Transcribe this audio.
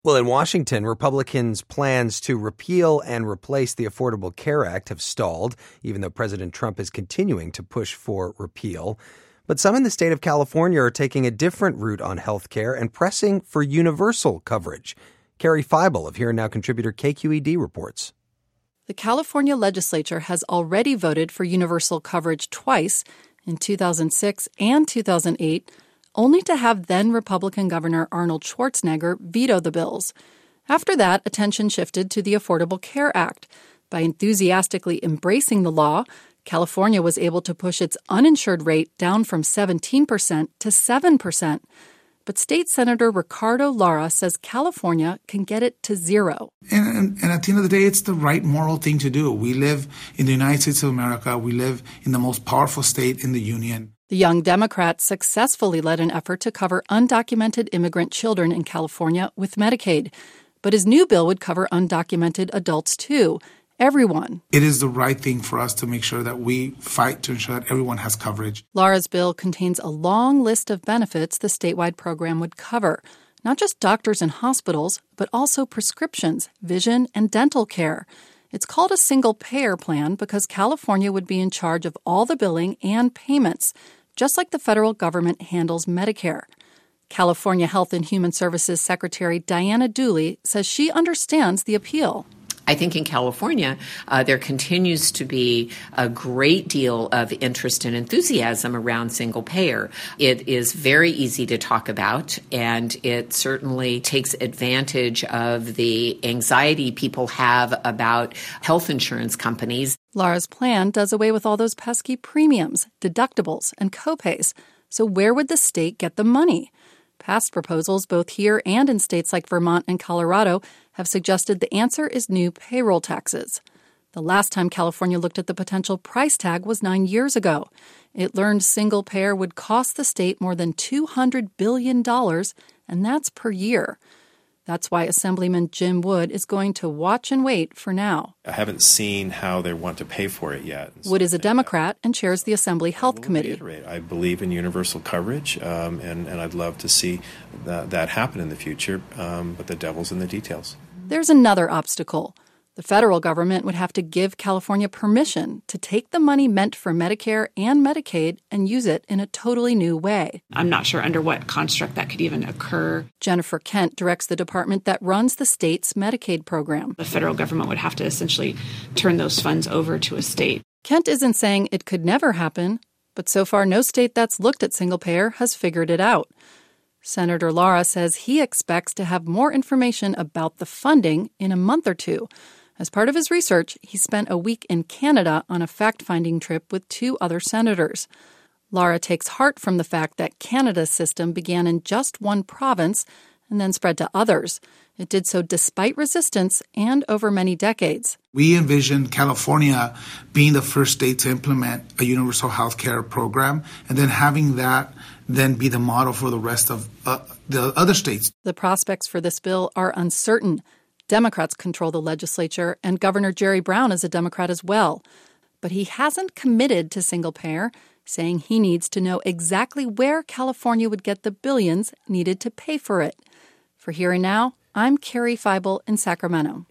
Well, in Washington, Republicans' plans to repeal and replace the Affordable Care Act have stalled, even though President Trump is continuing to push for repeal. But some in the state of California are taking a different route on health care and pressing for universal coverage. Carrie Feibel of Here and Now contributor KQED reports. The California legislature has already voted for universal coverage twice, in 2006 and 2008, only to have then-Republican Governor Arnold Schwarzenegger veto the bills. After that, attention shifted to the Affordable Care Act. By enthusiastically embracing the law, California was able to push its uninsured rate down from 17% to 7%. But State Senator Ricardo Lara says California can get it to zero. And at the end of the day, it's the right moral thing to do. We live in the United States of America. We live in the most powerful state in the union. The Young Democrats successfully led an effort to cover undocumented immigrant children in California with Medicaid. But his new bill would cover undocumented adults, too. Everyone. It is the right thing for us to make sure that we fight to ensure that everyone has coverage. Lara's bill contains a long list of benefits the statewide program would cover. Not just doctors and hospitals, but also prescriptions, vision, and dental care. It's called a single-payer plan because California would be in charge of all the billing and payments, just like the federal government handles Medicare. California Health and Human Services Secretary Diana Dooley says she understands the appeal. I think in California, there continues to be a great deal of interest and enthusiasm around single payer. It is very easy to talk about, and it certainly takes advantage of the anxiety people have about health insurance companies. Lara's plan does away with all those pesky premiums, deductibles, and copays. So where would the state get the money? Past proposals, both here and in states like Vermont and Colorado, have suggested the answer is new payroll taxes. The last time California looked at the potential price tag was 9 years ago. It learned single payer would cost the state more than $200 billion, and that's per year. That's why Assemblyman Jim Wood is going to watch and wait for now. I haven't seen how they want to pay for it yet. Wood is a Democrat and chairs the Assembly Health Committee. I believe in universal coverage, and I'd love to see that happen in the future, but the devil's in the details. There's another obstacle. The federal government would have to give California permission to take the money meant for Medicare and Medicaid and use it in a totally new way. I'm not sure under what construct that could even occur. Jennifer Kent directs the department that runs the state's Medicaid program. The federal government would have to essentially turn those funds over to a state. Kent isn't saying it could never happen, but so far no state that's looked at single payer has figured it out. Senator Lara says he expects to have more information about the funding in a month or two. As part of his research, he spent a week in Canada on a fact-finding trip with 2 other senators. Lara takes heart from the fact that Canada's system began in just one province and then spread to others. It did so despite resistance and over many decades. We envision California being the first state to implement a universal health care program and then having that then be the model for the rest of the other states. The prospects for this bill are uncertain. Democrats control the legislature, and Governor Jerry Brown is a Democrat as well. But he hasn't committed to single payer, saying he needs to know exactly where California would get the billions needed to pay for it. For Here and Now, I'm Carrie Feibel in Sacramento.